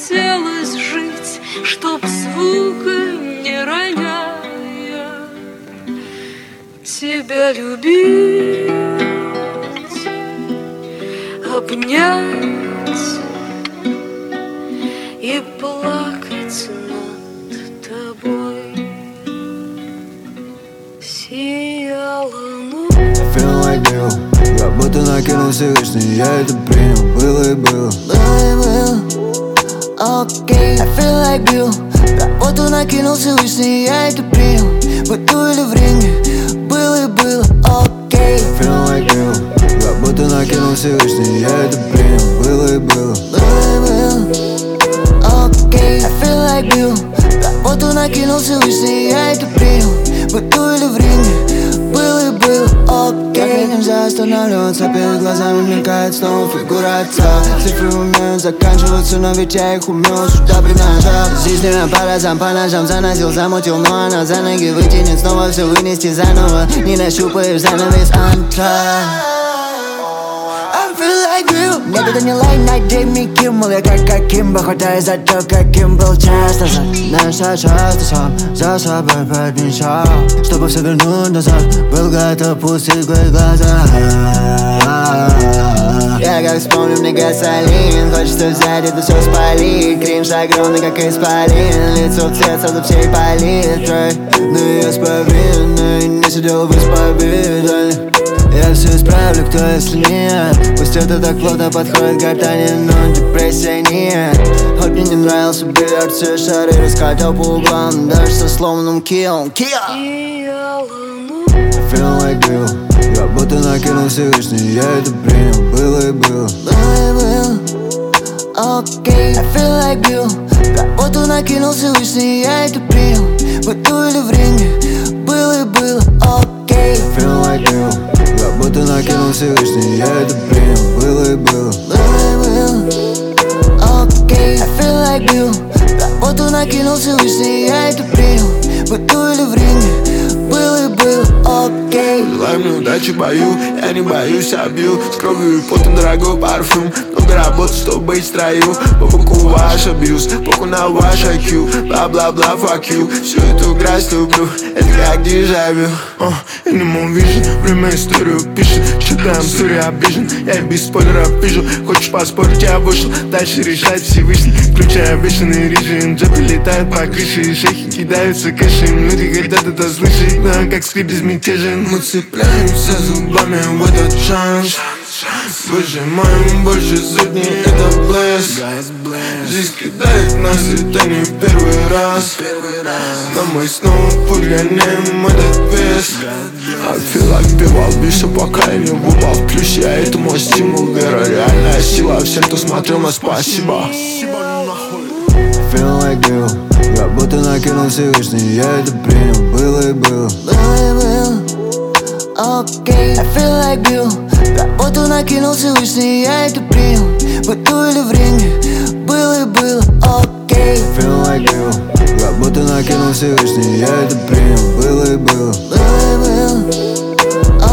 хотелось жить, чтоб звука не роняя тебя любить, обнять и плакать над тобой. Сияла ночь. I feel like you, как будто накинул Всевышний, я это принял, было и было. Окей, I feel like you, как будто накинул Всевышний, я это принял, быту или время, было и было. Окей, I feel like you, как будто накинул Всевышний, я это принял, было и было. Окей, I feel like you, как будто накинул Всевышний, я это принял, быту или время, было и было. Окей, нельзя останавливаться, перед глазами мелькает снова фигура отца. Цифры умеют заканчиваться, но ведь я их умел сюда примножать. Жизненным аппаратом по ножам заносил, замутил, но она за ноги вытянет, снова все вынести заново. Не нащупаешь занавес антра. Нет, это не лайн, найди мне Киммл. Я как Кимба, хватаюсь за то, каким был часто. Знаешь, я часто сам за собой подмечал, чтобы все вернуть назад, был готов пустить глаза. Я как вспомню, мне гасолин, хочется взять это все спалить. Кринж огромный, как исполин, лицо в цвет сразу всей палитрой. Но я с повинной не сидел в исповедальне. Я все исправлю, кто если нет. Пусть это так плотно подходит к гортани, но депрессии нет. Хоть мне не нравился бильярд, все шары раскатал по углам, даже со сломанным киллом. Сияла ночь. I feel like you, как будто накинул Всевышний, я это принял, было и было. Окей, I feel like you, как будто накинул Всевышний, я это принял, быту или время, было и было. Окей, I feel like you, как будто накинул Всевышний, я это принял, было и было. Окей, I feel like you, как будто накинул Всевышний, я это принял, быту или время, было и было. Окей, желай мне удачи в бою, я не боюсь, обью с кровью и потом дорогой парфюм. Много работы, чтобы быть в строю, по боку ваш абьюз, похуй на ваш IQ, бла-бла-бла, fuck you. Всю эту грязь люблю, это как дежавю. Animal vision, время историю пишет, читаем историю обижен, я без спойлеров вижу. Хочешь поспорить, я вышел, дальше решать Всевышний, включая бешеный режим. Джебы летают по крыше, шейхи кидаются кэшем, люди хотят это слышать, но как скрип безмятежен. Мы цепляемся зубами в этот шанс, выжимаем больше сотни, это блеск. Жизнь кидает нас, это не первый раз, но мы снова пугаем этот вес. I feel like пивал бишь, пока я не упал в плюсе, а это мой стимул, вера, реальная сила. Всем, кто смотрел, на спасибо. I feel like you, как будто накинул Всевышний, я это принял, было и было. окей, I feel like you, как будто накинул Всевышний, я это принял, быту или время, было и было, окей. I feel like you, как будто накинул Всевышний, я это принял, было и было.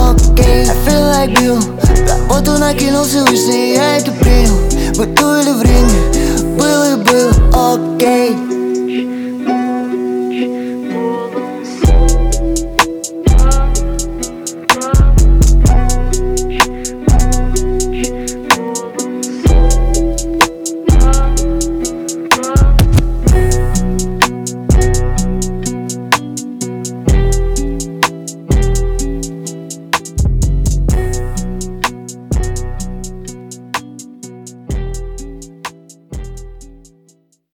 Окей, I feel like you, как будто накинул Всевышний, я это принял, быту или время.